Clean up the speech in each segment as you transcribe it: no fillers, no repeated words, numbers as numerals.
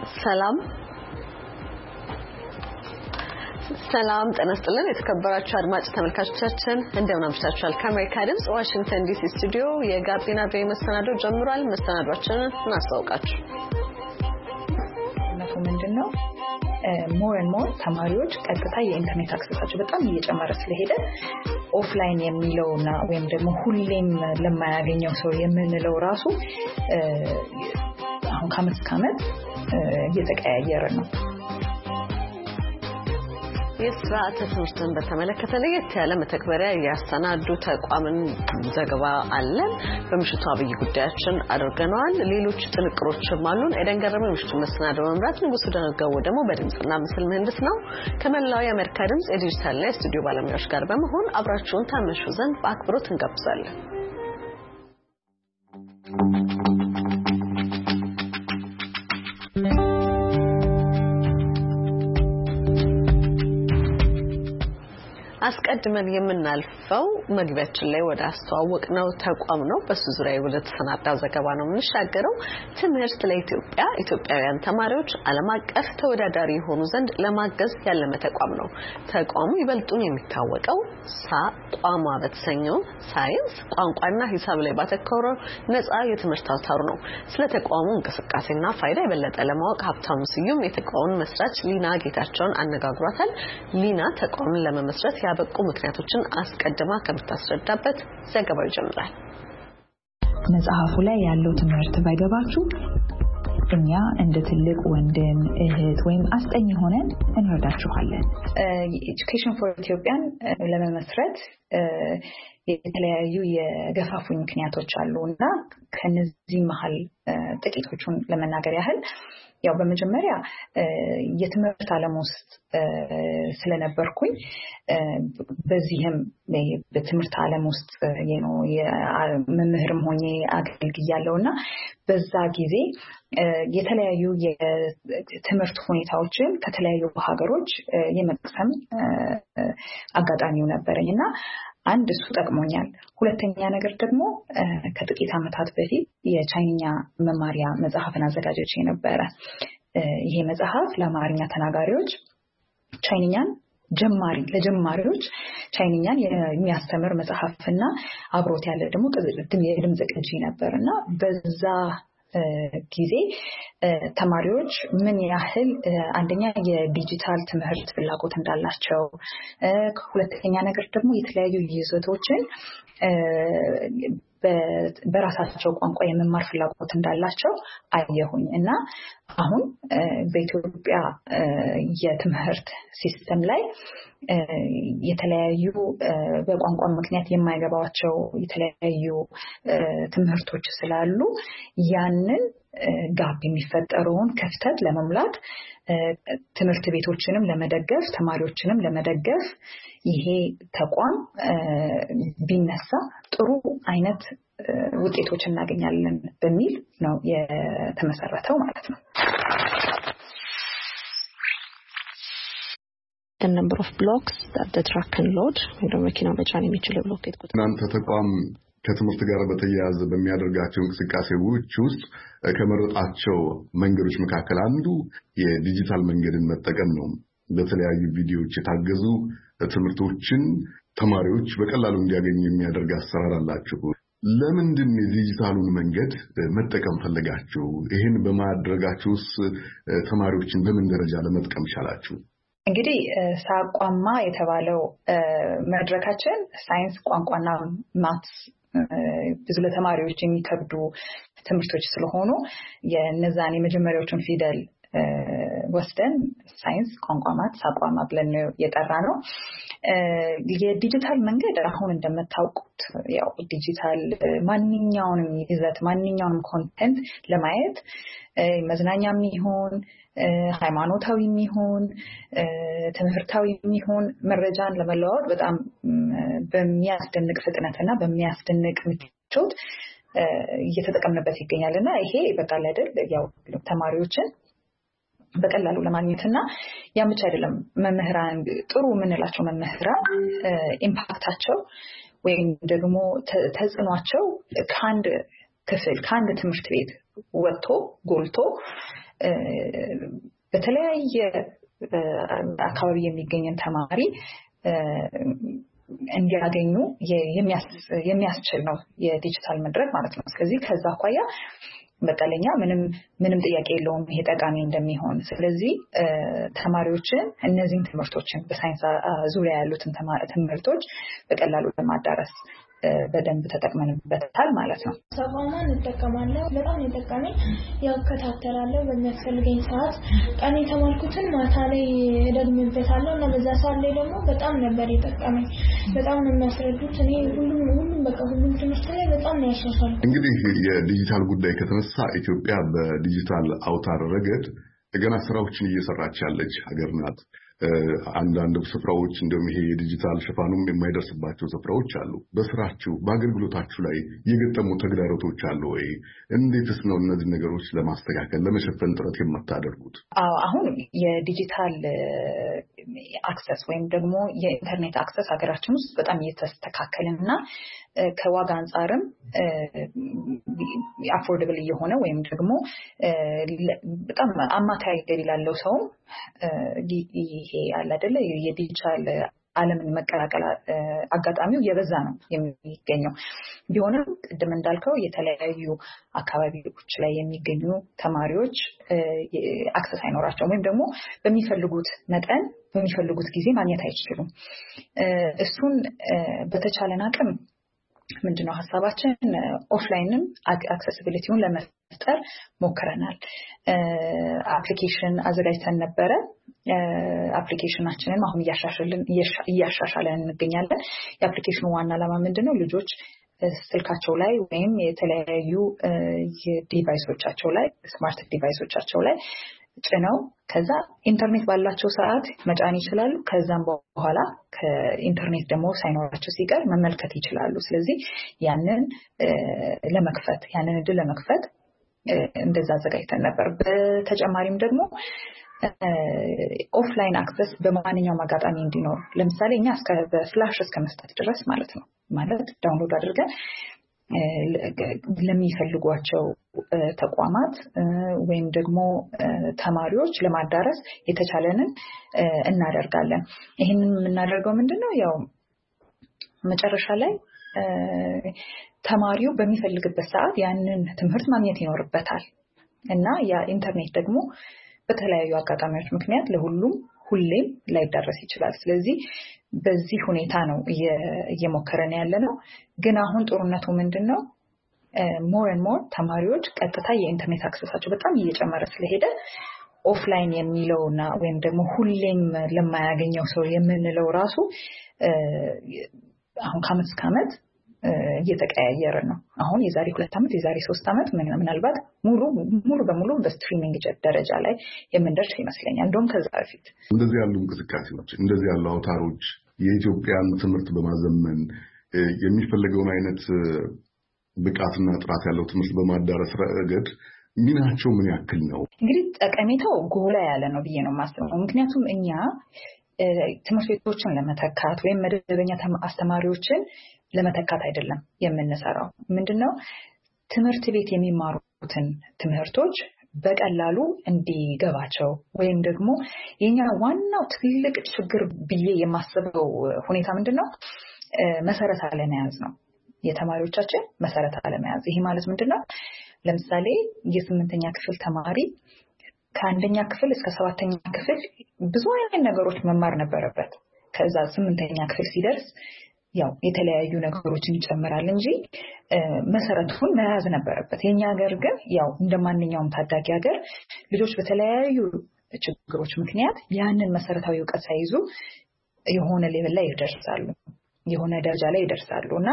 ሰላም ጤና ይስጥልን የተከበራችሁ አድማጭ ተመልካቾቻችን እንደምን አምሽታችኋል ከአሜሪካ ድምጽ ዋሽንግተን ዲሲ ስቱዲዮ የጋቢና ቪኦኤ መሰናዶ ጀምሯል መሰናዷችንን እናስተዋውቃችሁ ምንድነው more and more ተማሪዎች ቀጥታ የኢንተርኔት አክሰሳቸው በጣም እየጨመረ ስለሄደ ኦፍላይን የሚለውና ወይም ደግሞ ሁሌም ለማያገኘው ሰው የምንለው ራሱ አሁን ከመስካመት እየተቀያየረ ነው የስርዓተ ትምህርትን በተመለከተ ለየት ያለ መተግበሪያ ያስተናዱ ተቋምን ዘገባ አለን በምሽቱ አብይ ጉዳያችን አድርገናል ሌሎች ጥንቅሮችም አሉን ኤደን ገረመ ምሽቱ መሰናዶ መምራት ንጉሱ ደነጋው ደግሞ በድምጽና ምስል ምህንድስ ነው ከመላው የአሜሪካ ድምጽ የዲጂታልና የስቱዲዮ ባለሙያዎች ጋር በመሆን አብራችሁን ታመሹ ዘንድ በአክብሮት እንጋብዛለን አስቀድመን የምናልፈው መግቢያችን ላይ ወደ አስተዋወቅነው ተቋም ነው በሱ ዙሪያ ወደ ተሰናዳው ዘገባ ነው የምንሻገረው ትምህርት ለኢትዮጵያ ኢትዮጵያውያን ተማሪዎች ዓለም አቀፍ ተወዳዳሪ የሆኑ ዘንድ ለማገዝ ያለመ ተቋም ነው ተቋሙ ይበልጡን የሚታወቀው ቋማ በተሰኘው ሳይንስ ቋንቋና ሂሳብ ላይ ባተኮረው ነፃ የትምህርት አውታር ነው ስለ ተቋሙ እንቅስቃሴና ፋይዳ የበለጠ ለማወቅ ሀብታሙ ስዩም የተቋሙን መስራች ሊና ጌታቸውን አነጋግሯታል ሊና ተቋሙን ለመመስረት ያበቁ ምክንያቶችን አስቀድማ ከምታስረዳበት ዘገባው ይጀምራል መጽሐፉ ላይ ያለው ትምህርት ባይገባችሁ እኛ እንደ ትልቅ ወንድም እህት ወይም አስጠኝ ሆነን እንረዳችኋለን Education for Ethiopian ለመመስረት የተለያዩ የገፋፉኝ ምክንያቶች አሉና ከነዚህ መሃል ጥቂቶቹን ለመናገር ያህል ያው በመጀመሪያ የትምህርት ዓለም ውስጥ ስለነበርኩኝ በዚህም በትምህርት ዓለም ውስጥ የመምህርም ሆኜ አገልግያለሁና በዛ ጊዜ የተለያዩ የትምህርት ሁኔታዎችን ከተለያዩ ሀገሮች የመቅሰም አጋጣሚው ነበርኝና አንድ እሱ ጠቅሞኛል ሁለተኛ ነገር ደግሞ ከጥቂት አመታት በፊት የቻይንኛ መማሪያ መጽሐፍን አዘጋጅቼ ነበር ይሄ መጽሐፍ ለአማርኛ ተናጋሪዎች ቻይንኛን ለጀማሪዎች ቻይንኛን የሚያስተምር መጽሐፍና አብሮት ያለ ደግሞ የድምጽ ቅጂ ነበርና በዛ ጊዜ ተማሪዎች ምን ያህል አንደኛ የዲጂታል ትምህርት ፍላጎት እንዳላቸው ሁለተኛ ነገር ደግሞ የተለያዩ ይዘቶችን በራሳቸው ቋንቋ የመማር ፍላጎት እንዳላቸው አየሁኝ እና አሁን በኢትዮጵያ የትምህርት ሲስተም ላይ የተለያዩ በቋንቋ ምክንያት የማይገባቸው የተለያዩ ትምህርቶች ስላሉ ያንን ጋፕ የሚፈጠረውን ክፍተት ለመሙላት ትምህርት ቤቶችንም ለመደገፍ ተማሪዎችንም ለመደገፍ ይሄ ተቋም ቢነሳ ጥሩ አይነት ውጤቶች እናገኛለን በሚል ነው የተመሰረተው ማለት ነው the number of blocks that the truck can load ወደ መኪና መጫን የሚችል ብሎኬት ቁጥር እናንተ ተቋም ከትምህርት ጋር በተያያዘ በሚያደርጋቸው እንቅስቃሴዎች ውስጥ ከመረጣቸው መንገዶች መካከል አንዱ የዲጂታል መንገድን መጠቀም ነው በተለያዩ ቪዲዮዎች የታገዙ ትምህርቶችን ተማሪዎች በቀላሉ እንዲያገኙ የሚያደርግ አሰራር አላችሁ ለምንድን የዲጂታሉን መንገድ መጠቀም ፈልጋችሁ ይሄን በማድረጋችሁስ ተማሪዎችን በምን ደረጃ ለመጥቀም ቻላችሁ እንግዲህ ሳቋማ የተባለው መድረካችን ሳይንስ ቋንቋና ማትስ ብዙ ለተማሪዎች የሚከብዱ ትምህርቶች ስለሆኑ የነዛን የመጀመሪያዎቹን ፊደል ወስደን ሳይንስ ቋንቋ ማትስ አቋማ ብለን የጠራነው የዲጂታል መንገድ አሁን እንደምታውቁት ያው ዲጂታል ማንኛውንም ይዘት ማንኛውንም ኮንቴንት ለማየት መዝናኛም ይሁን ሃይማኖታዊም ይሁን ትምህርታዊም ይሁን መረጃን ለመለዋወጥ በጣም በሚያስደንቅ ፍጥነትና በሚያስደንቅ ምቾት እየተጠቀምንበት ይገኛልና ይሄ በቃል አይደል ያው ተማሪዎችን በቀላሉ ለማግኘትና ያምቻ አይደለም መምህራን ጥሩ ምንላቸው መምህራን ኢምፓክታቸው ወይም ደግሞ ተጽኗቸው ከአንድ ክፍል ከአንድ ትምህርት ቤት ወጥቶ ጎልቶ በተለያየ አካባቢ የሚገኝን ተማሪ እንዲያገኙ የሚያስችል ነው የዲጂታል መድረክ ማለት ነው። ስለዚህ ከዛ አኳያ በቀለኛ ምንም ጥያቄ የለውም ይሄ ጠቃሚ እንደሚሆን። ስለዚህ ተማሪዎችን እነዚህን ትምህርቶችን በሳይንስ ዙሪያ ያሉትን ትምህርቶች በቀላሉ ለማዳረስ በደንብ ተጠቅመንበታል ማለት ነው። ሰባማን እንጠቀማለን። በጣም የጠቃመኝ ያከታተላለሁ በሚያስፈልገኝ ሰዓት ቀን የተማርኩትን ማታ ላይ እደግምበታለሁ እና በዛ ሰዓት ላይ ደግሞ በጣም ነበር የጠቀመኝ። በጣም ነው የሚያስረዱት። እኔ ሁሉም ትምህርት ላይ በጣም ነው ያሻሻሉ። እንግዲህ የዲጂታል ጉዳይ ከተነሳ ኢትዮጵያ በዲጂታል አውታር ረገድ ገና ስራዎችን እየሰራች ያለች ሀገር ናት። አንዳንድ ስፍራዎች እንደውም ይሄ የዲጂታል ሽፋኑም የማይደርስባቸው ስፍራዎች አሉ። በስራችሁ በአገልግሎታችሁ ላይ የገጠሙ ተግዳሮቶች አሉ ወይ? እንዴትስ ነው እነዚህ ነገሮች ለማስተካከል ለመሸፈን ጥረት የምታደርጉት? አሁን የዲጂታል አክሰስ ወይም ደግሞ የኢንተርኔት አክሰስ ሀገራችን ውስጥ በጣም እየተስተካከለና ከዋጋ አንጻርም አፎርደብል እየሆነ ወይም ደግሞ በጣም አማካይ ገቢ ላለው ሰው ይሄ ያለ አይደለ የዲጂታል ዓለምን መቀላቀል አጋጣሚው የበዛ ነው የሚገኘው። ቢሆንም ቅድም እንዳልከው የተለያዩ አካባቢዎች ላይ የሚገኙ ተማሪዎች አክሰስ አይኖራቸውም ወይም ደግሞ በሚፈልጉት መጠን በሚፈልጉት ጊዜ ማግኘት አይችሉም። እሱን በተቻለን አቅም ምንድነው ሀሳባችን ኦፍላይንም አክሰሲቢሊቲውን ለመፍጠር ሞክረናል። አፕሊኬሽን አዘጋጅተን ነበረ። አፕሊኬሽናችንን አሁን እያሻሻለን እንገኛለን። የአፕሊኬሽኑ ዋና ዓላማ ምንድነው? ልጆች ስልካቸው ላይ ወይም የተለያዩ ዲቫይሶቻቸው ላይ ስማርት ዲቫይሶቻቸው ላይ ጭነው ከዛ ኢንተርኔት ባላቸው ሰዓት መጫን ይችላሉ። ከዛም በኋላ ከኢንተርኔት ደግሞ ሳይኖራቸው ሲቀር መመልከት ይችላሉ። ስለዚህ ያንን እድል ለመክፈት እንደዛ አዘጋጅተን ነበር። በተጨማሪም ደግሞ ኦፍላይን አክሰስ በማንኛውም አጋጣሚ እንዲኖር ለምሳሌ እኛ በፍላሽ እስከ መስጠት ድረስ ማለት ነው ማለት ዳውንሎድ አድርገን ለሚፈልጓቸው ተቋማት ወይም ደግሞ ተማሪዎች ለማዳረስ የተቻለንን እናደርጋለን። ይሄንን የምናደርገው ምንድነው? ያው መጨረሻ ላይ ተማሪው በሚፈልግበት ሰዓት ያንን ትምህርት ማግኘት ይኖርበታል እና ያ ኢንተርኔት ደግሞ በተለያዩ አጋጣሚዎች ምክንያት ለሁሉም ሁሌም ላይዳረስ ይችላል። ስለዚህ በዚህ ሁኔታ ነው እየሞከረን ያለነው። ግን አሁን ጦርነቱ ምንድነው? ሞር ኤንድ ሞር ተማሪዎች ቀጥታ የኢንተርኔት አክሰሳቸው በጣም እየጨመረ ስለሄደ ኦፍላይን የሚለውና ወይም ደግሞ ሁሌም ለማያገኘው ሰው የምንለው ራሱ አሁን ከዓመት እስከ ዓመት እየተቀያየረ ነው። አሁን የዛሬ 2 ዓመት የዛሬ 3 ዓመት ምናልባት ሙሉ በሙሉ በስትሪሚንግ ደረጃ ላይ የምንደርስ ይመስለኛል። እንደውም ከዛ በፊት እንደዚህ ያሉ እንቅስቃሴዎች እንደዚህ ያሉ አውታሮች የኢትዮጵያን ትምህርት በማዘመን የሚፈልገውን አይነት ብቃትና ጥራት ያለው ትምህርት በማዳረስ ረገድ ሚናቸው ምን ያክል ነው? እንግዲህ ጠቀሜታው ጎላ ያለ ነው ብዬ ነው የማስበው። ምክንያቱም እኛ ትምህርት ቤቶችን ለመተካት ወይም መደበኛ አስተማሪዎችን ለመተካት አይደለም የምንሰራው። ምንድነው? ትምህርት ቤት የሚማሩትን ትምህርቶች በቀላሉ እንዲገባቸው ወይም ደግሞ የኛ ዋናው ትልቅ ችግር ብዬ የማስበው ሁኔታ ምንድነው? መሰረት አለመያዝ ነው። የተማሪዎቻችን መሰረት አለመያዝ። ይሄ ማለት ምንድነው? ለምሳሌ የ8ኛ ክፍል ተማሪ ከአንደኛ ክፍል እስከ 7ኛ ክፍል ብዙ አይነት ነገሮች መማር ነበረበት። ከዛ 8ኛ ክፍል ሲደርስ ያው የተለያዩ ነገሮችን ይጨምራል እንጂ መሰረቱን መያዝ ነበረበት። የኛ ሀገር ግን ያው እንደማንኛውም ታዳጊ ሀገር ልጆች በተለያዩ ችግሮች ምክንያት ያንን መሰረታዊ ዕውቀት ሳይዙ የሆነ ሌቭል ላይ ይደርሳሉ፣ የሆነ ደረጃ ላይ ይደርሳሉ እና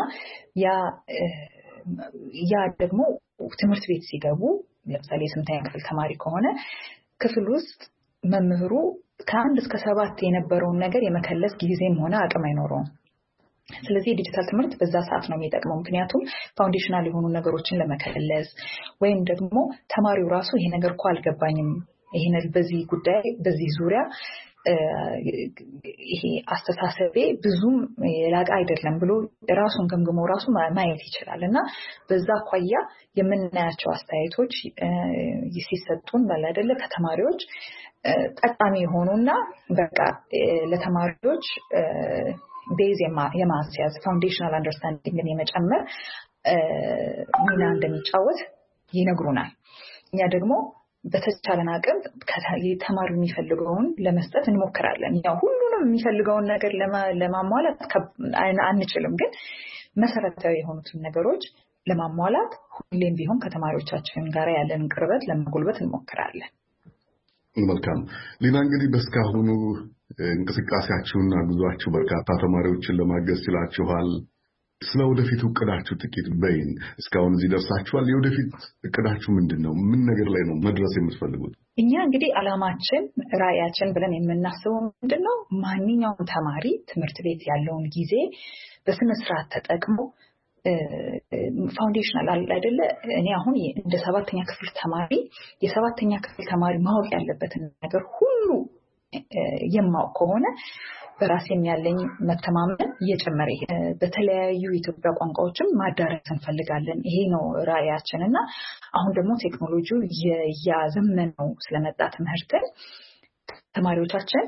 ያ ደግሞ ትምህርት ቤት ሲገቡ ለምሳሌ 8ኛ ክፍል ተማሪ ከሆነ ክፍል ውስጥ መምህሩ ከ1 እስከ 7 የነበረውን ነገር የመከለስ ጊዜም ሆነ አቅም አይኖረውም። ስለዚህ የዲጂታል ትምህርት በዛ ሰዓት ነው የሚጠቅመው። ምክንያቱም ፋውንዴሽናል የሆኑ ነገሮችን ለመከለስ ወይም ደግሞ ተማሪው ራሱ ይሄ ነገር እኮ አልገባኝም፣ ይሄ በዚህ ጉዳይ በዚህ ዙሪያ ይሄ አስተሳሰቤ ብዙም የላቀ አይደለም ብሎ ራሱን ገምግሞ ራሱ ማየት ይችላልና በዛ አኳያ የምናያቸው አስተያየቶች ሲሰጡን አይደለ ከተማሪዎች ጠቃሚ የሆኑና በቃ ለተማሪዎች ቤዝ የማስያዝ ፋውንዴሽናል አንደርስታንዲንግን የመጨመር ሚና እንደሚጫወት ይነግሩናል። እኛ ደግሞ በተቻለን አቅም ተማሪው የሚፈልገውን ለመስጠት እንሞክራለን። ያው ሁሉንም የሚፈልገውን ነገር ለማሟላት አንችልም፣ ግን መሰረታዊ የሆኑትን ነገሮች ለማሟላት ሁሌም ቢሆን ከተማሪዎቻችን ጋር ያለን ቅርበት ለማጎልበት እንሞክራለን። መልካም ሊና፣ እንግዲህ በስካሁኑ እንቅስቃሴያችሁና ጉዟችሁ በርካታ ተማሪዎችን ለማገዝ ችላችኋል። ስለ ወደፊት እቅዳችሁ ጥቂት በይን። እስካሁን እዚህ ደርሳችኋል። የወደፊት እቅዳችሁ ምንድነው? ምን ነገር ላይ ነው መድረስ የምትፈልጉት? እኛ እንግዲህ አላማችን ራዕያችን ብለን የምናስበው ምንድነው? ማንኛውም ተማሪ ትምህርት ቤት ያለውን ጊዜ በስነ ስርዓት ተጠቅሞ ፋውንዴሽናል አይደለ እኔ አሁን እንደ 7ኛ ክፍል ተማሪ የ7ኛ ክፍል ተማሪ ማወቅ ያለበትን ነገር ሁሉ የማውቅ ከሆነ በራሴም ያለኝ መተማመን እየጨመረ በተለያዩ የኢትዮጵያ ቋንቋዎችም ማዳረስ እንፈልጋለን። ይሄ ነው ራዕያችንና አሁን ደግሞ ቴክኖሎጂው ያዘመነው ስለመጣ ትምህርትን ተማሪዎቻችን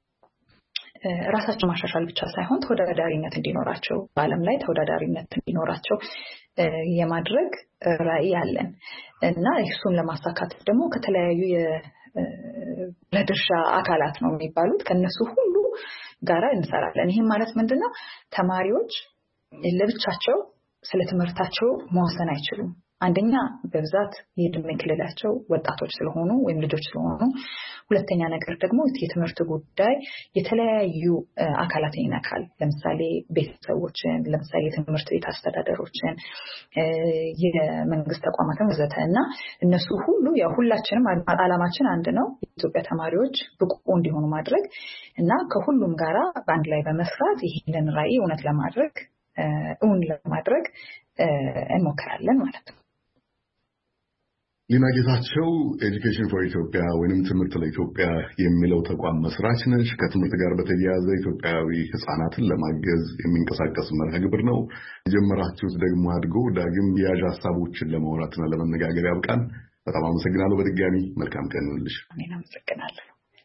ራሳቸው ማሻሻል ብቻ ሳይሆን ተወዳዳሪነት እንዲኖራቸው በዓለም ላይ ተወዳዳሪነት እንዲኖራቸው የማድረግ ራዕይ አለን እና እሱን ለማሳካት ደግሞ ከተለያዩ ለድርሻ አካላት ነው የሚባሉት ከነሱ ሁሉ ጋራ እንሰራለን። ይሄ ማለት ምንድነው? ተማሪዎች ለብቻቸው ስለ ትምህርታቸው መወሰን አይችሉም። አንደኛ በብዛት የዕድሜ ክልላቸው ወጣቶች ስለሆኑ ወይም ልጆች ስለሆኑ፣ ሁለተኛ ነገር ደግሞ የትምህርት ጉዳይ የተለያዩ አካላትን ይነካል። ለምሳሌ ቤተሰቦችን፣ ለምሳሌ የትምህርት ቤት አስተዳደሮችን፣ የመንግስት ተቋማትን ወዘተ እና እነሱ ሁሉ ያው ሁላችንም ዓላማችን አንድ ነው፣ የኢትዮጵያ ተማሪዎች ብቁ እንዲሆኑ ማድረግ እና ከሁሉም ጋራ በአንድ ላይ በመስራት ይሄንን ራዕይ እውን ለማድረግ እንሞክራለን ማለት ነው። ሊና ጌታቸው ኤጁኬሽን ፎር ኢትዮጵያ ወይንም ትምህርት ለኢትዮጵያ የሚለው ተቋም መስራች ነሽ። ከትምህርት ጋር በተያያዘ ኢትዮጵያዊ ህፃናትን ለማገዝ የሚንቀሳቀስ መርሃ ግብር ነው የጀመራችሁት። ደግሞ አድጎ ዳግም የያዥ ሀሳቦችን ለማውራትና ለመነጋገር ያብቃን። በጣም አመሰግናለሁ። በድጋሚ መልካም ቀን ይሁንልሽ። እኔም አመሰግናለሁ።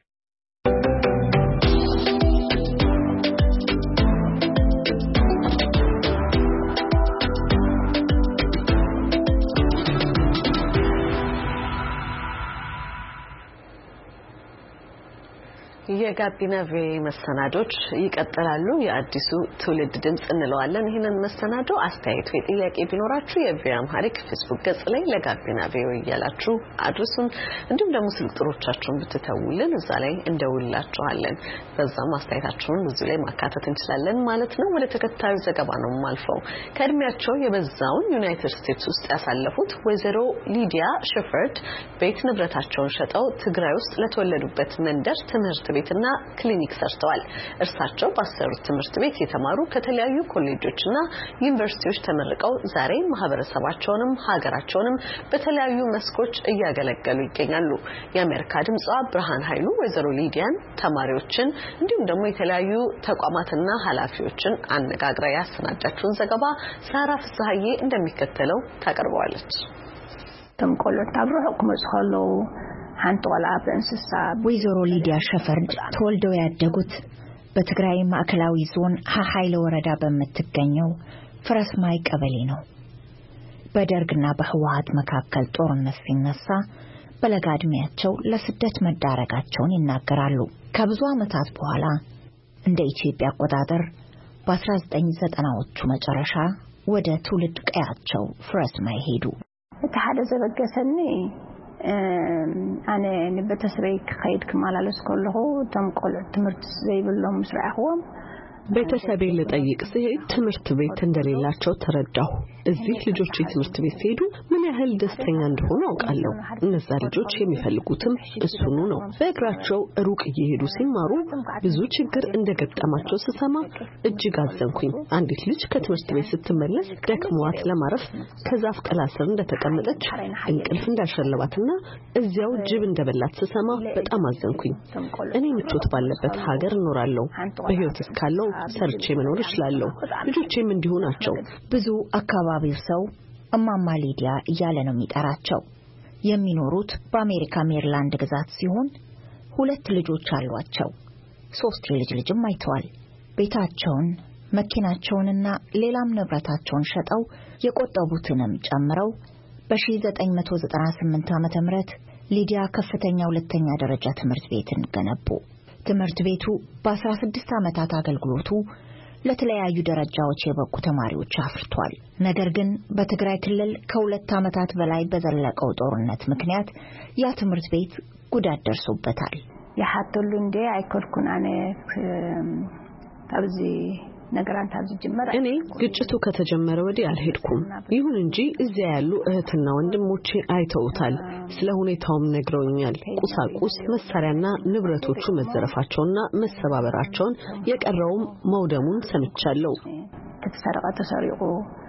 የጋቢና ቪኦኤ መሰናዶች ይቀጥላሉ። የአዲሱ ትውልድ ድምጽ እንለዋለን። ይሄንን መሰናዶ አስተያየት ወይ ጥያቄ ቢኖራችሁ የቪኦኤ አምሃሪክ ፌስቡክ ገጽ ላይ ለጋቢና ቪኦኤ እያላችሁ አድርሱን። እንዲሁም ደግሞ ስልክ ቁጥሮቻችሁን ብትተውልን እዛ ላይ እንደውላችኋለን። በዛም አስተያየታችሁን ብዙ ላይ ማካተት እንችላለን ማለት ነው። ወደ ተከታዩ ዘገባ ነው ማልፈው። ከእድሜያቸው የበዛውን ዩናይትድ ስቴትስ ውስጥ ያሳለፉት ወይዘሮ ሊዲያ ሸፈርድ ቤት ንብረታቸውን ሸጠው ትግራይ ውስጥ ለተወለዱበት መንደር ትምህርት ቤትና ክሊኒክ ሰርተዋል። እርሳቸው ባሰሩት ትምህርት ቤት የተማሩ ከተለያዩ ኮሌጆችና ዩኒቨርሲቲዎች ተመርቀው ዛሬ ማህበረሰባቸውንም ሀገራቸውንም በተለያዩ መስኮች እያገለገሉ ይገኛሉ። የአሜሪካ ድምጿ ብርሃን ኃይሉ ወይዘሮ ሊዲያን ተማሪዎችን እንዲሁም ደግሞ የተለያዩ ተቋማትና ኃላፊዎችን አነጋግራ ያሰናዳችውን ዘገባ ሳራ ፍስሐዬ እንደሚከተለው ታቀርበዋለች። ተምቆሎት አብሮ ሁክመጽኸሎ አንጦላ በእንስሳ ወይዘሮ ሊዲያ ሸፈርድ ተወልደው ያደጉት በትግራይ ማዕከላዊ ዞን ሀሃይለ ወረዳ በምትገኘው ፍረስማይ ቀበሌ ነው። በደርግና በህወሓት መካከል ጦርነት ሲነሳ በለጋ ዕድሜያቸው ለስደት መዳረጋቸውን ይናገራሉ። ከብዙ ዓመታት በኋላ እንደ ኢትዮጵያ አቆጣጠር በ1990ዎቹ መጨረሻ ወደ ትውልድ ቀያቸው ፍረስማይ ሄዱ። ተሐደ ዘበገሰኒ أنا نبتسري كخيد كمال على سكوله تم قل تمرت زي بالله مسرعهم ቤተሰቤን ልጠይቅ ሲሄድ ትምህርት ቤት እንደሌላቸው ተረዳሁ። እዚህ ልጆች ትምህርት ቤት ሲሄዱ ምን ያህል ደስተኛ እንደሆኑ አውቃለሁ። እነዛ ልጆች የሚፈልጉትም እሱኑ ነው። በእግራቸው ሩቅ እየሄዱ ሲማሩ ብዙ ችግር እንደገጠማቸው ስሰማ እጅግ አዘንኩኝ። አንዲት ልጅ ከትምህርት ቤት ስትመለስ ደክሟት ለማረፍ ከዛፍ ጥላ ስር እንደተቀመጠች እንቅልፍ እንዳሸለባትና እዚያው ጅብ እንደበላት ስሰማ በጣም አዘንኩኝ። እኔ ምቾት ባለበት ሀገር እኖራለሁ። በህይወት እስካለው ሰርቼ መኖር እችላለሁ። ልጆቼም እንዲሁ ናቸው። ብዙ አካባቢው ሰው እማማ ሊዲያ እያለ ነው የሚጠራቸው። የሚኖሩት በአሜሪካ ሜሪላንድ ግዛት ሲሆን 2 ልጆች አሏቸው። 3 የልጅ ልጅም አይተዋል። ቤታቸውን፣ መኪናቸውንና ሌላም ንብረታቸውን ሸጠው የቆጠቡትንም ጨምረው በ1998 ዓ.ም ሊዲያ ከፍተኛ ሁለተኛ ደረጃ ትምህርት ቤትን ገነቡ። ትምህርት ቤቱ በ16 ዓመታት አገልግሎቱ ለተለያዩ ደረጃዎች የበቁ ተማሪዎች አፍርቷል። ነገር ግን በትግራይ ክልል ከ2 ዓመታት በላይ በዘለቀው ጦርነት ምክንያት ያ ትምህርት ቤት ጉዳት ደርሶበታል። ያሐተሉ እንደ አይኮልኩን አነ ታብዚ ነገራን ታብዚ ጀመረ። እኔ ግጭቱ ከተጀመረ ወዲህ አልሄድኩም። ይሁን እንጂ እዚያ ያሉ እህትና ወንድሞቼ አይተውታል። ስለ ሁኔታውም ነግረውኛል። ቁሳቁስ መሳሪያና ንብረቶቹ መዘረፋቸውና መሰባበራቸውን የቀረውም መውደሙን ሰምቻለሁ። ተሰሪቁ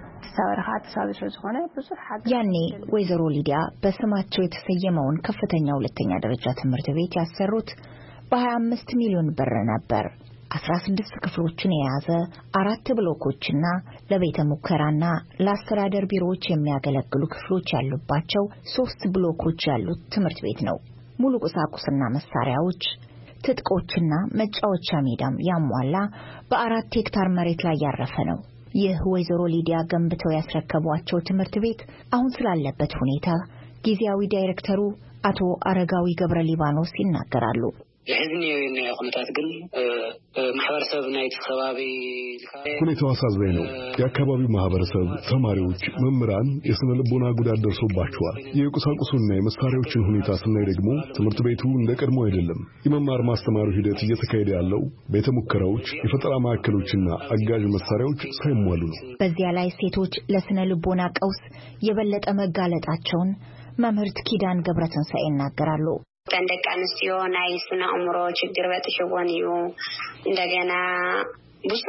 ያኔ ወይዘሮ ሊዲያ በስማቸው የተሰየመውን ከፍተኛ ሁለተኛ ደረጃ ትምህርት ቤት ያሰሩት በ25 ሚሊዮን ብር ነበር። 16 ክፍሎችን የያዘ 4 ብሎኮችና ለቤተ ሙከራና ለአስተዳደር ቢሮዎች የሚያገለግሉ ክፍሎች ያሉባቸው 3 ብሎኮች ያሉት ትምህርት ቤት ነው። ሙሉ ቁሳቁስና መሳሪያዎች፣ ትጥቆችና መጫወቻ ሜዳም ያሟላ በ4 ሄክታር መሬት ላይ ያረፈ ነው። ይህ ወይዘሮ ሊዲያ ገንብተው ያስረከቧቸው ትምህርት ቤት አሁን ስላለበት ሁኔታ ጊዜያዊ ዳይሬክተሩ አቶ አረጋዊ ገብረ ሊባኖስ ይናገራሉ። ለህዝብ የቆመታት ግን ማህበረሰብ ናይት ከባቢ ሁኔታው አሳዛኝ ነው። የአካባቢው ማህበረሰብ፣ ተማሪዎች፣ መምህራን የስነ ልቦና ጉዳት ደርሶባቸዋል። የቁሳቁሱና የመሳሪያዎችን ሁኔታ ስናይ ደግሞ ትምህርት ቤቱ እንደቀድሞ አይደለም። የመማር ማስተማሩ ሂደት እየተካሄደ ያለው ቤተ ሙከራዎች፣ የፈጠራ ማዕከሎችና አጋዥ መሳሪያዎች ሳይሟሉ ነው። በዚያ ላይ ሴቶች ለስነ ልቦና ቀውስ የበለጠ መጋለጣቸውን መምህርት ኪዳን ገብረትንሳኤ ይናገራሉ። ተንደቃንስዮ ናይ ስነ አእምሮ ችግር በጥሽወን እዩ እንደገና ብዙ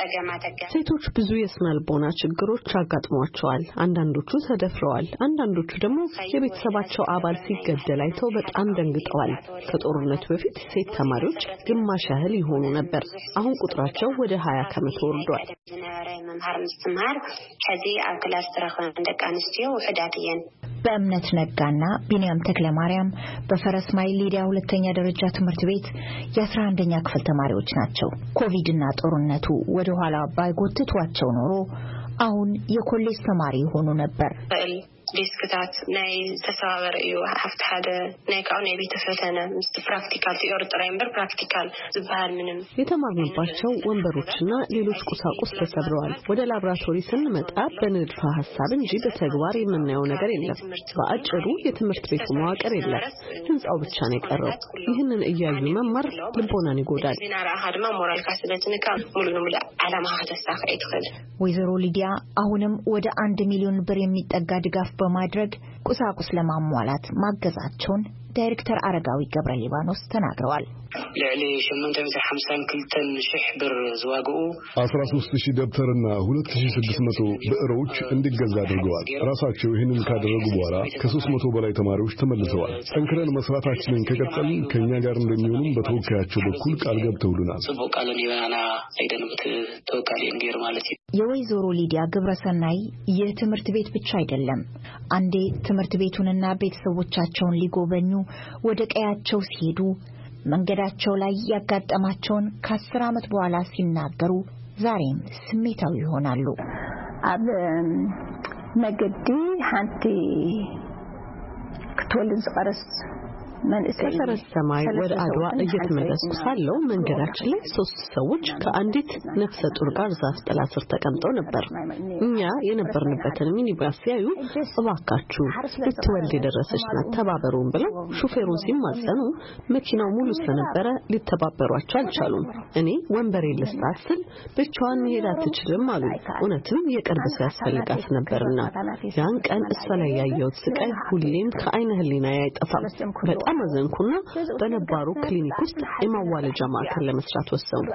ሴቶች ብዙ የስነ ልቦና ችግሮች አጋጥሟቸዋል። አንዳንዶቹ ተደፍረዋል። አንዳንዶቹ ደግሞ የቤተሰባቸው አባል ሲገደል አይተው በጣም ደንግጠዋል። ከጦርነቱ በፊት ሴት ተማሪዎች ግማሽ ያህል ይሆኑ ነበር። አሁን ቁጥራቸው ወደ 20 ከመቶ ወርዷል። መምህር ምስተማር ከዚህ አክላስ ተረኸን እንደቃንስዮ ወዳትየን በእምነት ነጋና ቢኒያም ተክለማርያም በፈረስ ማይል ሊዲያ ሁለተኛ ደረጃ ትምህርት ቤት የ11ኛ ክፍል ተማሪዎች ናቸው። ኮቪድና ጦርነቱ ወደ ኋላ ባይጎትቷቸው ኖሮ አሁን የኮሌጅ ተማሪ ሆኖ ነበር። ዲስክታት ናይ ተሳባበር እዩ ሓፍት ሓደ ናይ ካውኔ ቤተ ፈተነ ምስት ፕራክቲካል ቲዮሪ ጥራይምበር ፕራክቲካል ዝባል ምንም የተማርንባቸው ወንበሮችና ሌሎች ቁሳቁስ ተሰብረዋል። ወደ ላብራቶሪ ስንመጣ በንድፈ ሐሳብ እንጂ በተግባር የምናየው ነገር የለም። በአጭሩ የትምህርት ቤቱ መዋቅር የለም። ህንጻው ብቻ ነው የቀረው። ይህንን እያዩ መማር ልቦናን ይጎዳል። ዲናራ አድማ ሞራል ካስለትንካ ሙሉ ሙሉ ዓላማ ተሳካ ይትኸል ወይዘሮ ሊዲያ አሁንም ወደ 1 ሚሊዮን ብር የሚጠጋ ድጋፍ በማድረግ ቁሳቁስ ለማሟላት ማገዛቸውን ዳይሬክተር አረጋዊ ገብረ ሊባኖስ ተናግረዋል። ለዕሊ 852,000 ብር ዝዋግኡ 13000 ደብተርና 2600 ብዕሮች እንዲገዛ አድርገዋል። ራሳቸው ይህንን ካደረጉ በኋላ ከ300 በላይ ተማሪዎች ተመልሰዋል። ጠንክረን መስራታችንን ከቀጠልን ከኛ ጋር እንደሚሆኑም በተወካያቸው በኩል ቃል ገብተውልናል። ጽቡቅ ቃልን ይባና አይደንብት ተወካይ እንገር ማለት ነው። የወይዘሮ ሊዲያ ግብረሰናይ የትምህርት ቤት ብቻ አይደለም። አንዴ ትምህርት ቤቱንና ቤተሰቦቻቸውን ሊጎበኙ ወደ ቀያቸው ሲሄዱ መንገዳቸው ላይ ያጋጠማቸውን ከ10 ዓመት በኋላ ሲናገሩ ዛሬም ስሜታዊ ይሆናሉ። አብ መገዲ ሓንቲ ክትወልድ ዝቀረስ ከሰረት ሰማይ ወደ አድዋ እየተመለስኩ ሳለው መንገዳችን ላይ 3 ሰዎች ከአንዲት ነፍሰ ጡር ጋር ዛፍ ጥላ ስር ተቀምጠው ነበር። እኛ የነበርንበትን ሚኒባስ ሲያዩ እባካችሁ ልትወልድ የደረሰች ናት ተባበሩን ብለው ሹፌሩን ሲማጸኑ መኪናው ሙሉ ስለነበረ ሊተባበሯቸው አልቻሉም። እኔ ወንበሬ ልስጣት ስል ብቻዋን መሄድ አትችልም አሉ። እውነትም የቅርብ ሰው ያስፈልጋት ነበርና ያን ቀን እሷ ላይ ያየሁት ስቃይ ሁሌም ከዓይነ ህሊናዬ አይጠፋም። በጣም አዘንኩና በነባሩ ክሊኒክ ውስጥ የማዋለጃ ማዕከል ለመስራት ወሰንኩ።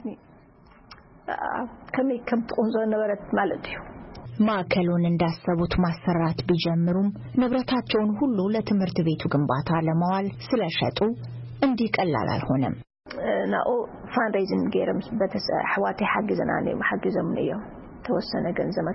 ማዕከሉን እንዳሰቡት ማሰራት ቢጀምሩም ንብረታቸውን ሁሉ ለትምህርት ቤቱ ግንባታ ለማዋል ስለሸጡ እንዲህ ቀላል አልሆነም። ናኦ ፋንድሬዚንግ ገረምስ በተሰ حواتي حجزنا حجزهم ነው ተወሰነ ገንዘብ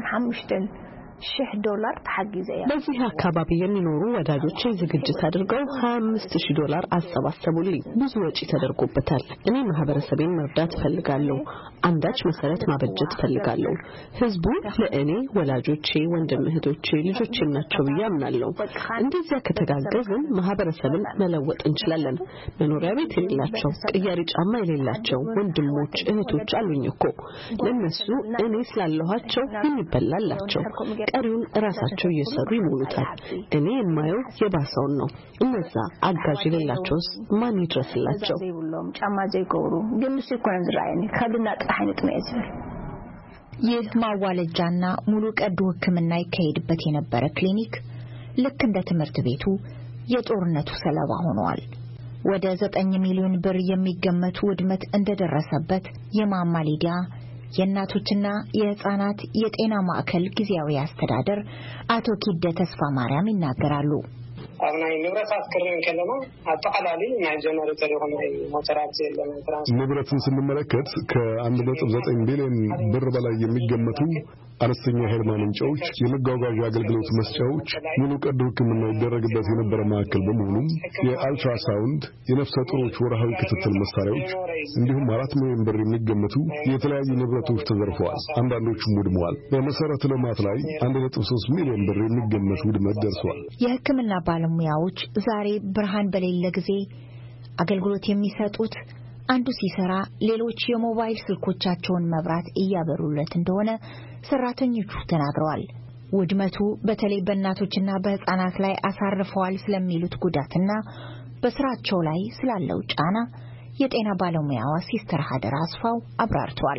$25,000 ተሐግዘያ በዚህ አካባቢ የሚኖሩ ወዳጆቼ ዝግጅት አድርገው $25,000 አሰባሰቡልኝ። ብዙ ወጪ ተደርጎበታል። እኔ ማህበረሰቤን መርዳት ፈልጋለሁ። አንዳች መሰረት ማበጀት ፈልጋለሁ። ህዝቡ ለእኔ ወላጆቼ፣ ወንድም እህቶቼ፣ ልጆቼ ናቸው ብዬ አምናለሁ። እንደዚያ ከተጋገዝን ማህበረሰብን መለወጥ እንችላለን። መኖሪያ ቤት የሌላቸው፣ ቅያሪ ጫማ የሌላቸው ወንድሞች እህቶች አሉኝ እኮ። ለነሱ እኔ ስላለኋቸው የሚበላላቸው ቀሪውን ራሳቸው እየሰሩ ይሞሉታል። እኔ የማየው የባሰውን ነው። እነዛ አጋዥ የሌላቸውስ ማን ይድረስላቸው? ጫማ ዘይቆሩ ግን ሲኮን ዝራይኒ ከድና ጣህነት ነው ያዝል ይህ ማዋለጃና ሙሉ ቀዶ ሕክምና ይካሄድበት የነበረ ክሊኒክ ልክ እንደ ትምህርት ቤቱ የጦርነቱ ሰለባ ሆኗል። ወደ 9 ሚሊዮን ብር የሚገመቱ ውድመት እንደደረሰበት የማማ ሊዲያ የእናቶችና የህፃናት የጤና ማዕከል ጊዜያዊ አስተዳደር አቶ ኪደ ተስፋ ማርያም ይናገራሉ። አብናይ ንብረታት ክርን ከለማ አጠቃላሊ ናይ ጀነሬተር የሆነ ሞተራት የለም። ንብረትን ስንመለከት ከ1.9 ቢሊዮን ብር በላይ የሚገመቱ አነስተኛ ኃይል ማመንጫዎች፣ የመጓጓዣ አገልግሎት መስጫዎች፣ ሙሉ ቀዶ ሕክምና ይደረግበት የነበረ ማዕከል በመሆኑም የአልትራሳውንድ፣ የነፍሰ ጡሮች ወርሃዊ ክትትል መሳሪያዎች እንዲሁም 4 ሚሊዮን ብር የሚገመቱ የተለያዩ ንብረቶች ተዘርፈዋል። አንዳንዶቹም ወድመዋል። በመሰረተ ልማት ላይ 1.3 ሚሊዮን ብር የሚገመት ውድመት ደርሷል። የሕክምና ባለሙያዎች ዛሬ ብርሃን በሌለ ጊዜ አገልግሎት የሚሰጡት አንዱ ሲሰራ ሌሎች የሞባይል ስልኮቻቸውን መብራት እያበሩለት እንደሆነ ሰራተኞቹ ተናግረዋል። ውድመቱ በተለይ በእናቶችና በህፃናት ላይ አሳርፈዋል ስለሚሉት ጉዳትና በስራቸው ላይ ስላለው ጫና የጤና ባለሙያዋ ሲስተር ሀደር አስፋው አብራርቷል።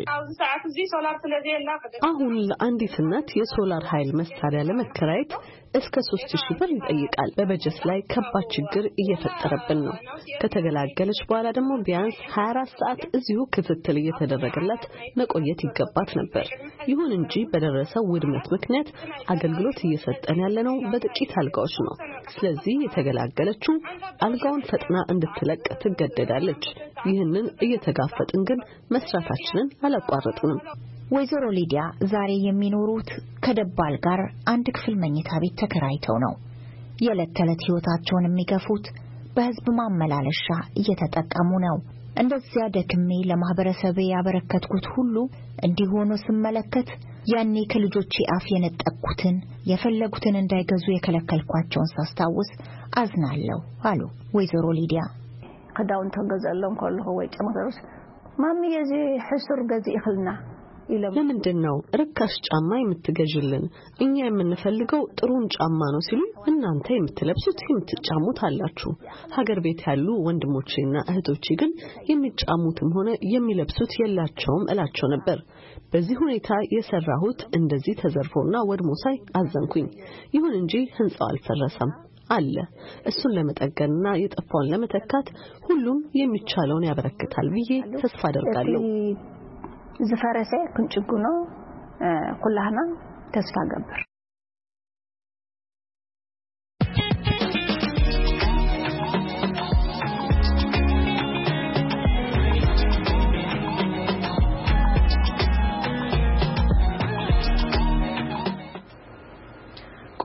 አሁን ለአንዲት እናት የሶላር ኃይል መሳሪያ ለመከራየት እስከ 3000 ብር ይጠይቃል። በበጀት ላይ ከባድ ችግር እየፈጠረብን ነው። ከተገላገለች በኋላ ደግሞ ቢያንስ 24 ሰዓት እዚሁ ክትትል እየተደረገላት መቆየት ይገባት ነበር። ይሁን እንጂ በደረሰው ውድመት ምክንያት አገልግሎት እየሰጠን ያለነው በጥቂት አልጋዎች ነው። ስለዚህ የተገላገለችው አልጋውን ፈጥና እንድትለቅ ትገደዳለች። ይህንን እየተጋፈጥን ግን መስራታችንን አላቋረጥንም። ወይዘሮ ሊዲያ ዛሬ የሚኖሩት ከደባል ጋር አንድ ክፍል መኝታ ቤት ተከራይተው ነው። የዕለት ተዕለት ህይወታቸውን የሚገፉት በህዝብ ማመላለሻ እየተጠቀሙ ነው። እንደዚያ ደክሜ ለማህበረሰቤ ያበረከትኩት ሁሉ እንዲሆኑ ስመለከት ያኔ ከልጆቼ አፍ የነጠቅኩትን የፈለጉትን እንዳይገዙ የከለከልኳቸውን ሳስታውስ አዝናለሁ አሉ ወይዘሮ ሊዲያ። ከዳውን ተገዛለም ከልሆ ወይ ጨመረስ ማሚ የዚህ ሕሱር ገዚ ይخلنا ለምንድነው ርካሽ ጫማ የምትገዥልን? እኛ የምንፈልገው ጥሩን ጫማ ነው ሲሉ እናንተ የምትለብሱት የምትጫሙት አላችሁ። ሀገር ቤት ያሉ ወንድሞቼና እህቶቼ ግን የሚጫሙትም ሆነ የሚለብሱት የላቸውም እላቸው ነበር። በዚህ ሁኔታ የሰራሁት እንደዚህ ተዘርፎና ወድሞ ሳይ አዘንኩኝ። ይሁን እንጂ ህንጻው አልፈረሰም አለ። እሱን ለመጠገንና የጠፋውን ለመተካት ሁሉም የሚቻለውን ያበረክታል ብዬ ተስፋ አደርጋለሁ። ዝፈረሰ ክንጭጉኖ ኩላህና ተስፋ ገበር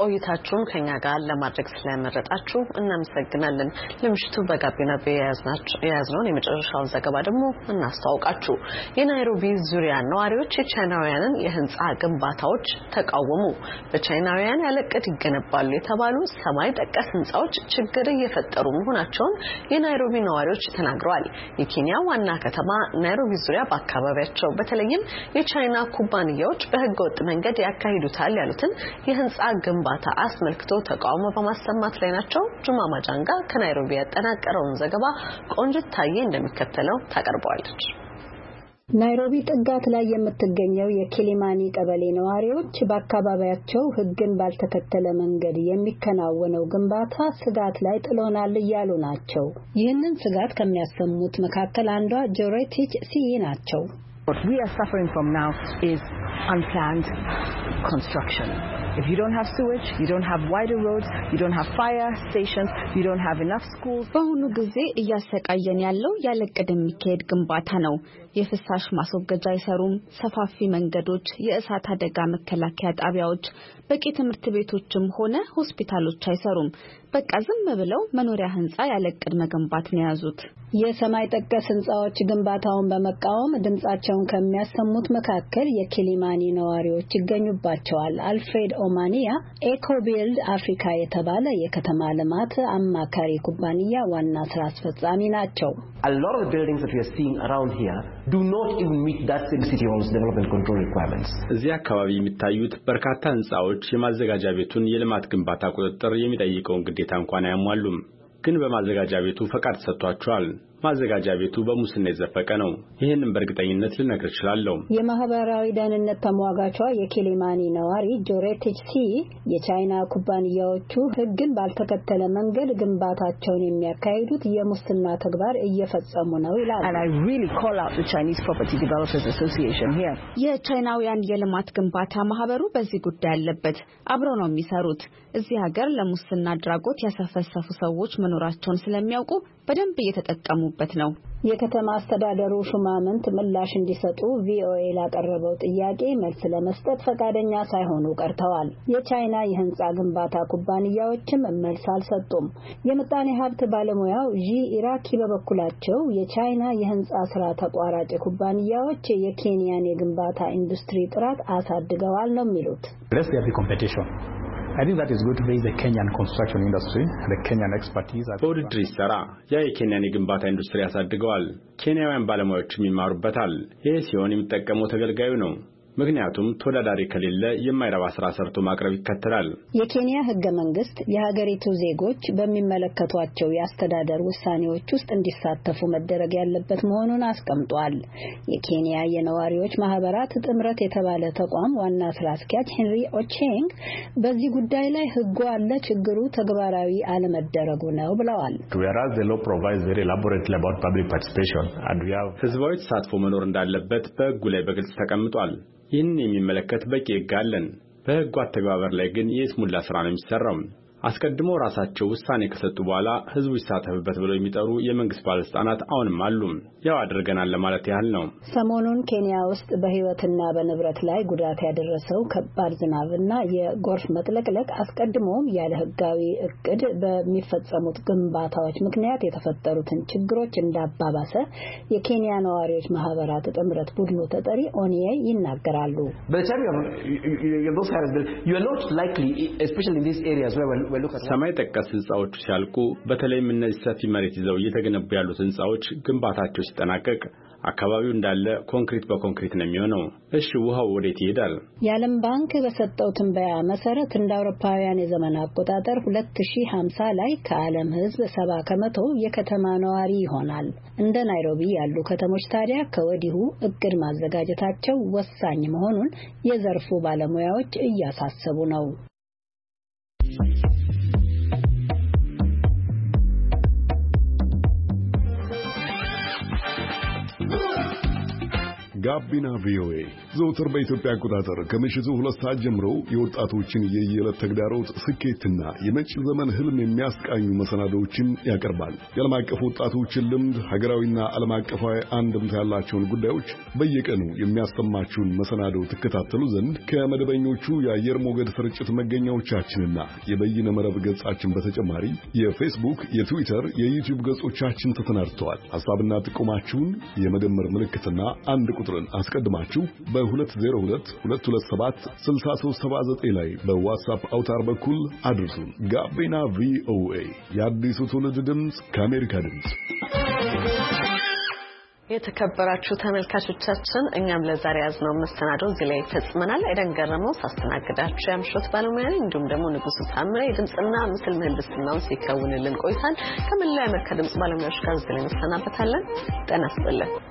ቆይታችሁን ከኛ ጋር ለማድረግ ስለመረጣችሁ እናመሰግናለን። ለምሽቱ በጋቢና በያዝነው የመጨረሻው ዘገባ ደግሞ እናስተዋውቃችሁ። የናይሮቢ ዙሪያ ነዋሪዎች የቻይናውያንን የህንጻ ግንባታዎች ተቃወሙ። በቻይናውያን ያለቀድ ይገነባሉ የተባሉ ሰማይ ጠቀስ ህንጻዎች ችግር እየፈጠሩ መሆናቸውን የናይሮቢ ነዋሪዎች ተናግረዋል። የኬንያ ዋና ከተማ ናይሮቢ ዙሪያ በአካባቢያቸው በተለይም የቻይና ኩባንያዎች በህገወጥ መንገድ ያካሂዱታል ያሉትን የህንጻ ግንባታ አስመልክቶ ተቃውሞ በማሰማት ላይ ናቸው። ጁማ ማጃንጋ ከናይሮቢ ያጠናቀረውን ዘገባ ቆንጅት ታዬ እንደሚከተለው ታቀርበዋለች። ናይሮቢ ጥጋት ላይ የምትገኘው የኪሊማኒ ቀበሌ ነዋሪዎች በአካባቢያቸው ህግን ባልተከተለ መንገድ የሚከናወነው ግንባታ ስጋት ላይ ጥሎናል እያሉ ናቸው። ይህንን ስጋት ከሚያሰሙት መካከል አንዷ ጆሬቲች ሲይ ናቸው። What we are suffering from now is unplanned construction. If you don't have sewage, you don't have wider roads, you don't have fire stations, you don't have enough schools. በአሁኑ ጊዜ እያሰቃየን ያለው ያለቀደ የሚካሄድ ግንባታ ነው። የፍሳሽ ማስወገጃ አይሰሩም፣ ሰፋፊ መንገዶች፣ የእሳት አደጋ መከላከያ ጣቢያዎች፣ በቂ ትምህርት ቤቶችም ሆነ ሆስፒታሎች አይሰሩም። በቃ ዝም ብለው መኖሪያ ህንጻ ያለቀድ መገንባት ነው ያዙት። የሰማይ ጠቀስ ህንጻዎች ግንባታውን በመቃወም ድምጻቸውን ከሚያሰሙት መካከል የኪሊማኒ ነዋሪዎች ይገኙባቸዋል። አልፍሬድ ኦማኒያ ኤኮቢልድ አፍሪካ የተባለ የከተማ ልማት አማካሪ ኩባንያ ዋና ስራ አስፈጻሚ ናቸው። A lot of the buildings that we are seeing around here do not even meet that city halls development control requirements. እዚህ አካባቢ የሚታዩት በርካታ ህንጻዎች የማዘጋጃ ቤቱን የልማት ግንባታ ቁጥጥር የሚጠይቀውን ግዴታ እንኳን አያሟሉም። ግን በማዘጋጃ ቤቱ ፈቃድ ተሰጥቷቸዋል። ማዘጋጃ ቤቱ በሙስና የዘፈቀ ነው። ይሄንን በእርግጠኝነት ልነግር እችላለሁ። የማህበራዊ ደህንነት ተሟጋቿ የኪሊማኒ ነዋሪ ጆሬቲች ሲ የቻይና ኩባንያዎቹ ህግን ባልተከተለ መንገድ ግንባታቸውን የሚያካሂዱት የሙስና ተግባር እየፈጸሙ ነው ይላሉ። And I really call out the Chinese Property Developers Association here. የቻይናውያን የልማት ግንባታ ማህበሩ በዚህ ጉዳይ አለበት። አብረው ነው የሚሰሩት። እዚህ ሀገር ለሙስና አድራጎት ያሰፈሰፉ ሰዎች መኖራቸውን ስለሚያውቁ በደንብ እየተጠቀሙበት ነው። የከተማ አስተዳደሩ ሹማምንት ምላሽ እንዲሰጡ ቪኦኤ ላቀረበው ጥያቄ መልስ ለመስጠት ፈቃደኛ ሳይሆኑ ቀርተዋል። የቻይና የህንጻ ግንባታ ኩባንያዎችም መልስ አልሰጡም። የምጣኔ ሀብት ባለሙያው ጂ ኢራኪ በበኩላቸው የቻይና የህንጻ ስራ ተቋራጭ ኩባንያዎች የኬንያን የግንባታ ኢንዱስትሪ ጥራት አሳድገዋል ነው የሚሉት። I think that is going to raise the Kenyan construction industry, the Kenyan expertise. በውድድር ይሰራ ያ የኬንያን የግንባታ ኢንዱስትሪ ያሳድገዋል። ኬንያውያን ባለሙያዎችም ይማሩበታል። ይሄ ሲሆን የሚጠቀመው ተገልጋዩ ነው። ምክንያቱም ተወዳዳሪ ከሌለ የማይረባ ስራ ሰርቶ ማቅረብ ይከተላል። የኬንያ ህገ መንግስት የሀገሪቱ ዜጎች በሚመለከቷቸው የአስተዳደር ውሳኔዎች ውስጥ እንዲሳተፉ መደረግ ያለበት መሆኑን አስቀምጧል። የኬንያ የነዋሪዎች ማህበራት ጥምረት የተባለ ተቋም ዋና ስራ አስኪያጅ ሄንሪ ኦቼንግ በዚህ ጉዳይ ላይ ህጉ አለ፣ ችግሩ ተግባራዊ አለመደረጉ ነው ብለዋል። Whereas the law provides very elaborately about public participation and we have ህዝባዊ ተሳትፎ መኖር እንዳለበት በህጉ ላይ በግልጽ ተቀምጧል። ይህን የሚመለከት በቂ ህግ አለን። በህጉ አተግባበር ላይ ግን የስሙላ ስራ ነው የሚሰራው። አስቀድሞ ራሳቸው ውሳኔ ከሰጡ በኋላ ህዝቡ ይሳተፍበት ብለው የሚጠሩ የመንግስት ባለስልጣናት አሁንም አሉ። ያው አድርገናል ለማለት ያህል ነው። ሰሞኑን ኬንያ ውስጥ በህይወትና በንብረት ላይ ጉዳት ያደረሰው ከባድ ዝናብና የጎርፍ መጥለቅለቅ አስቀድሞም ያለ ህጋዊ እቅድ በሚፈጸሙት ግንባታዎች ምክንያት የተፈጠሩትን ችግሮች እንዳባባሰ የኬንያ ነዋሪዎች ማህበራት ጥምረት ቡድኑ ተጠሪ ኦኒዬ ይናገራሉ። ሰማይ ጠቀስ ህንጻዎች ሲያልቁ በተለይም እነዚህ ሰፊ መሬት ይዘው እየተገነቡ ያሉት ህንጻዎች ግንባታቸው ሲጠናቀቅ አካባቢው እንዳለ ኮንክሪት በኮንክሪት ነው የሚሆነው። እሺ ውሃው ወዴት ይሄዳል? የዓለም ባንክ በሰጠው ትንበያ መሰረት እንደ አውሮፓውያን የዘመን አቆጣጠር 2050 ላይ ከዓለም ህዝብ 70% የከተማ ነዋሪ ይሆናል። እንደ ናይሮቢ ያሉ ከተሞች ታዲያ ከወዲሁ እቅድ ማዘጋጀታቸው ወሳኝ መሆኑን የዘርፉ ባለሙያዎች እያሳሰቡ ነው። ጋቢና ቪኦኤ ዘወትር በኢትዮጵያ አቆጣጠር ከምሽቱ 2 ሰዓት ጀምሮ የወጣቶችን የየዕለት ተግዳሮት ስኬትና የመጪ ዘመን ህልም የሚያስቃኙ መሰናዶዎችን ያቀርባል። የዓለም አቀፍ ወጣቶችን ልምድ፣ ሀገራዊና ዓለም አቀፋዊ አንድምታ ያላቸውን ጉዳዮች በየቀኑ የሚያሰማችሁን መሰናዶ ትከታተሉ ዘንድ ከመደበኞቹ የአየር ሞገድ ስርጭት መገኛዎቻችንና የበይነ መረብ ገጻችን በተጨማሪ የፌስቡክ፣ የትዊተር፣ የዩቲዩብ ገጾቻችን ተሰናድተዋል። ሐሳብና ጥቆማችሁን የመደመር ምልክትና አንድ ቁጥርን አስቀድማችሁ በ2022276379 ላይ በዋትስአፕ አውታር በኩል አድርሱን። ጋቢና ቪኦኤ የአዲሱ ትውልድ ድምፅ ከአሜሪካ ድምፅ። የተከበራችሁ ተመልካቾቻችን እኛም ለዛሬ ያዝነው መሰናዶ እዚህ ላይ ተጽመናል። አይደን ገረመው ሳስተናግዳችሁ ያምሽት ባለሙያ ነኝ። እንዲሁም ደግሞ ንጉሱ ታምሬ ድምጽና ምስል ምህንድስናውን ሲከውንልን ቆይታል። ከመላው የአሜሪካ ድምጽ ባለሙያዎች ጋር እዚህ ላይ እንሰናበታለን። ጤና ይስጥልን።